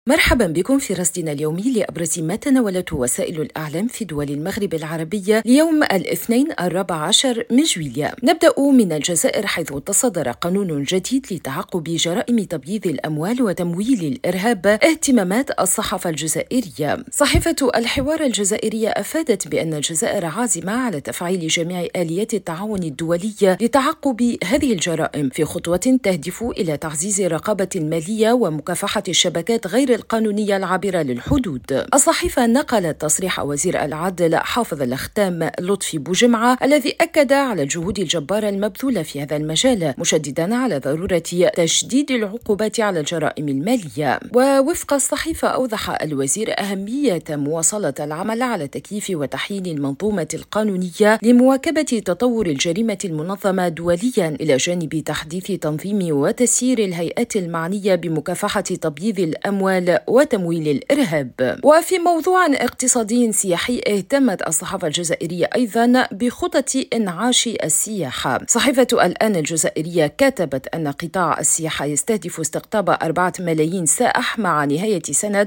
مرحبا بكم في رصدنا اليومي لأبرز ما تناولته وسائل الإعلام في دول المغرب العربية ليوم الاثنين 14 من جويلية. نبدأ من الجزائر، حيث تصدر قانون جديد لتعقب جرائم تبييض الأموال وتمويل الإرهاب اهتمامات الصحافة الجزائرية. صحيفة الحوار الجزائرية أفادت بأن الجزائر عازمة على تفعيل جميع آليات التعاون الدولي لتعقب هذه الجرائم، في خطوة تهدف إلى تعزيز الرقابة المالية ومكافحة الشبكات غير القانونية العابرة للحدود. الصحيفة نقلت تصريح وزير العدل حافظ الأختام لطفي بوجمعة، الذي أكد على الجهود الجبارة المبذولة في هذا المجال، مشددا على ضرورة تشديد العقوبات على الجرائم المالية. ووفق الصحيفة، أوضح الوزير أهمية مواصلة العمل على تكييف وتحيين المنظومة القانونية لمواكبة تطور الجريمة المنظمة دوليا، إلى جانب تحديث تنظيم وتسيير الهيئات المعنية بمكافحة تبييض الأموال وتمويل الإرهاب. وفي موضوع اقتصادي سياحي، اهتمت الصحافة الجزائرية أيضا بخطط إنعاش السياحة. صحيفة الآن الجزائرية كتبت أن قطاع السياحة يستهدف استقطاب 4 ملايين سائح مع نهاية سنة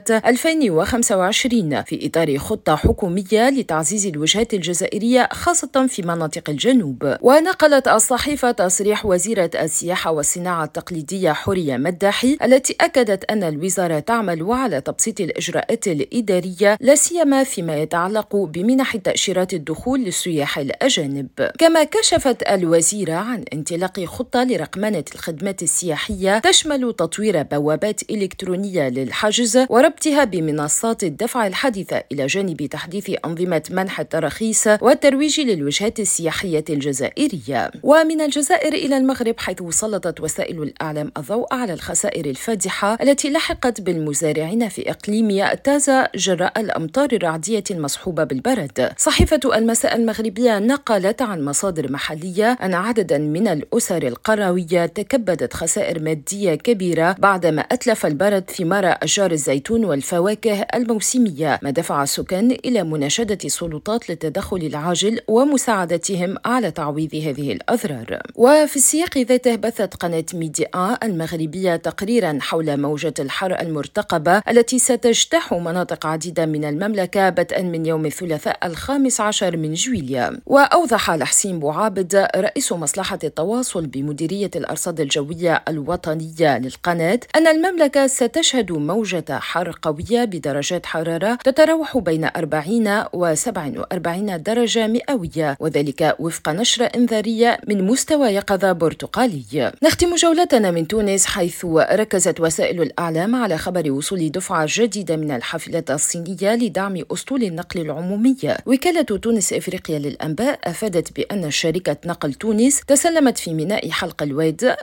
2025 في إطار خطة حكومية لتعزيز الوجهات الجزائرية خاصة في مناطق الجنوب. ونقلت الصحيفة تصريح وزيرة السياحة والصناعة التقليدية حورية مداحي، التي أكدت أن الوزارة تعمل على تبسيط الإجراءات الإدارية، لا سيما فيما يتعلق بمنح تأشيرات الدخول للسياح الأجانب. كما كشفت الوزيرة عن انطلاق خطة لرقمنة الخدمات السياحية تشمل تطوير بوابات إلكترونية للحجز وربطها بمنصات الدفع الحديثة، إلى جانب تحديث أنظمة منح التراخيص والترويج للوجهات السياحية الجزائرية. ومن الجزائر إلى المغرب، حيث سلطت وسائل الإعلام الضوء على الخسائر الفادحة التي لحقت بالمزارعين في إقليم تازا جراء الأمطار الرعدية المصحوبة بالبرد. صحيفة المساء المغربية نقلت عن مصادر محلية أن عددا من الأسر القروية تكبدت خسائر مادية كبيرة بعدما أتلف البرد ثمار أشجار الزيتون والفواكه الموسمية، ما دفع السكان إلى مناشدة السلطات للتدخل العاجل ومساعدتهم على تعويض هذه الأضرار. وفي السياق ذاته، بثت قناة ميديا المغربية تقريرا حول موجة الحر المرتقبة التي ستجتاح مناطق عديدة من المملكة بدءا من يوم الثلاثاء 15 من جويلية. وأوضح الحسين بوعابد رئيس مصلحة التواصل بمديرية الأرصاد الجوية الوطنية للقناة أن المملكة ستشهد موجة حر قوية بدرجات حرارة تتراوح بين 40 و 47 درجة مئوية، وذلك وفق نشرة إنذارية من مستوى يقظة برتقالي. نختم جولتنا من تونس، حيث ركزت وسائل الإعلام على خبر وصول دفعة جديدة من الحافلات الصينية لدعم أسطول النقل العمومي. وكالة تونس إفريقيا للأنباء أفادت بأن شركة نقل تونس تسلمت في ميناء حلق الواد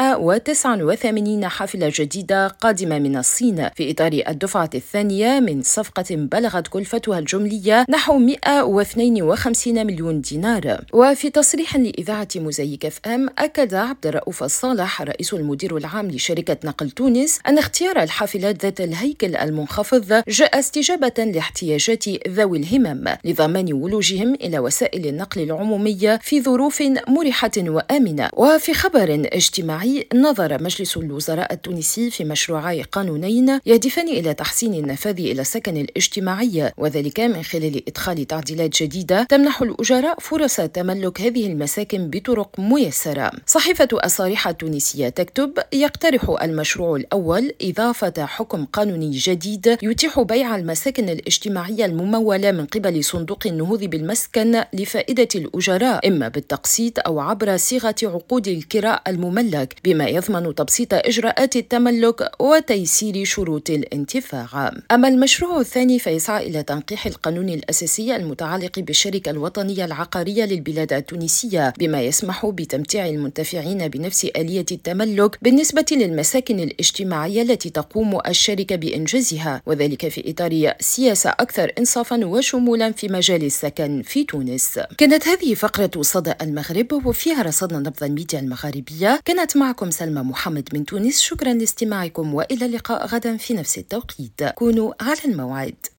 189 حافلة جديدة قادمة من الصين في إطار الدفعة الثانية من صفقة بلغت كلفتها الجملية نحو 152 مليون دينار. وفي تصريح لإذاعة موزايك FM، أكد عبد الرؤوف الصالح رئيس المدير العام لشركة نقل تونس أن اختيار الحافلات ذات الهيكل المنخفض جاء استجابة لاحتياجات ذوي الهمم لضمان ولوجهم إلى وسائل النقل العمومي في ظروف مريحة وآمنة. وفي خبر اجتماعي، نظر مجلس الوزراء التونسي في مشروعي قانونين يهدفان إلى تحسين النفاذ إلى السكن الاجتماعي، وذلك من خلال إدخال تعديلات جديدة تمنح الأجراء فرص تملك هذه المساكن بطرق ميسرة. صحيفة الصريحة التونسية تكتب: يقترح المشروع الأول إضافة حكم قانوني جديد يتيح بيع المساكن الاجتماعية الممولة من قبل صندوق النهوض بالمسكن لفائدة الأجراء، إما بالتقسيط أو عبر صيغة عقود الكراء المملك، بما يضمن تبسيط إجراءات التملك وتيسير شروط الانتفاع. أما المشروع الثاني فيسعى إلى تنقيح القانون الأساسي المتعلق بالشركة الوطنية العقارية للبلاد التونسية، بما يسمح بتمتيع المنتفعين بنفس آلية التملك بالنسبة للمساكن الاجتماعية التي تقوم الشركة بإنجازها، وذلك في إطار سياسة أكثر إنصافا وشمولا في مجال السكن في تونس. كانت هذه فقرة صدى المغرب، وفيها رصدنا نبض الميديا المغاربية. كانت معكم سلمى محمد من تونس، شكرا لاستماعكم وإلى اللقاء غدا في نفس التوقيت. كونوا على الموعد.